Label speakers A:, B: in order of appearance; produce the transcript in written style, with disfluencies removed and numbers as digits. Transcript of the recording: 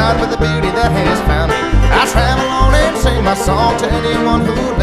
A: ride with the beauty that has found me. I travel on and sing my song to anyone who